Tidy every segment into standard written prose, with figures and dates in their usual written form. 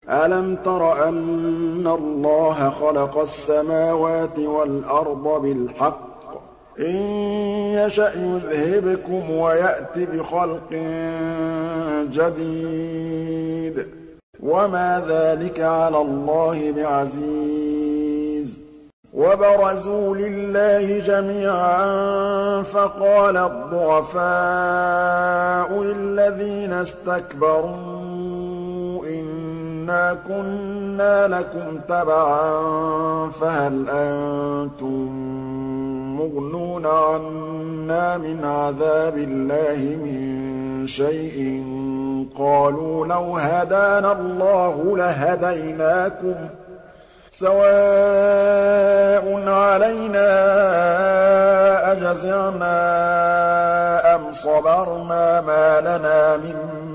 أَلَمْ تَرَ أَنَّ اللَّهَ خَلَقَ السَّمَاوَاتِ وَالْأَرْضَ بِالْحَقِّ ۚ إِن يَشَأْ يُذْهِبْكُمْ وَيَأْتِ بِخَلْقٍ جَدِيدٍ ۚ وَمَا ذَٰلِكَ عَلَى اللَّهِ بِعَزِيزٍ وَبَرَزُوا لِلَّهِ جَمِيعًا فَقَالَ الضُّعَفَاءُ لِلَّذِينَ اسْتَكْبَرُوا إِنَّا كُنَّا لَكُمْ تَبَعًا فَهَلْ أَنتُم مُّغْنُونَ عَنَّا مِنْ عَذَابِ اللَّهِ مِن شَيْءٍ قَالُوا لَوْ هَدَانَا اللَّهُ لَهَدَيْنَاكُمْ ۖ سَوَاءٌ عَلَيْنَا أَجَزِعْنَا أَمْ صَبَرْنَا مَا لَنَا مِن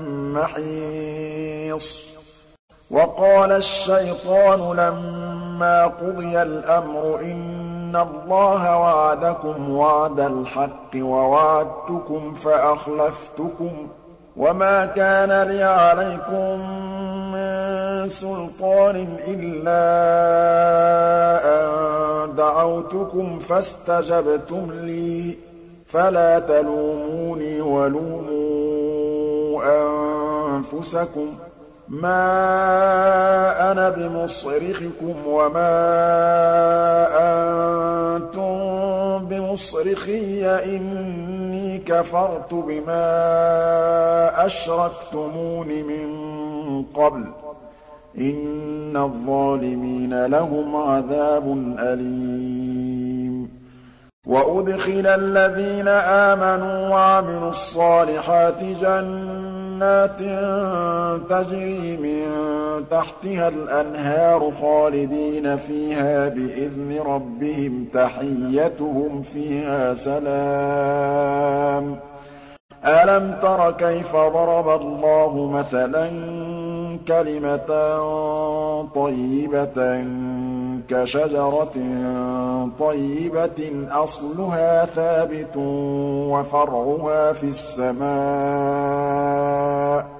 مَّحِيصٍ وَقَالَ الشَّيْطَانُ لَمَّا قُضِيَ الْأَمْرُ إِنَّ اللَّهَ وَعَدَكُمْ وَعْدَ الْحَقِّ وَوَعَدتُّكُمْ فَأَخْلَفْتُكُمْ ۖ وَمَا كَانَ لِيَ عَلَيْكُم مِّن سُلْطَانٍ إِلَّا أَن دَعَوْتُكُمْ فَاسْتَجَبْتُمْ لِي ۖ فَلَا تَلُومُونِي وَلُومُوا أَنفُسَكُم ۖ مَّا أَنَا بِمُصْرِخِكُمْ وَمَا أَنتُم بِمُصْرِخِيَّ ۖ إِنِّي كَفَرْتُ بِمَا أَشْرَكْتُمُونِ مِن قَبْلُ ۗ إِنَّ الظَّالِمِينَ لَهُمْ عَذَابٌ أَلِيمٌ وَأُدْخِلَ الَّذِينَ آمَنُوا وَعَمِلُوا الصَّالِحَاتِ جَنَّاتٍ تَجْرِي مِن تَحْتِهَا الْأَنْهَارُ خَالِدِينَ فِيهَا بِإِذْنِ رَبِّهِمْ تَحِيَّتُهُمْ فِيهَا سَلَامٌ أَلَمْ تَرَ كَيْفَ ضَرَبَ اللَّهُ مَثَلًا كَلِمَةً طَيِّبَةً كَشَجَرَةٍ طَيِّبَةٍ أَصْلُهَا ثَابِتٌ وَفَرْعُهَا فِي السَّمَاءِ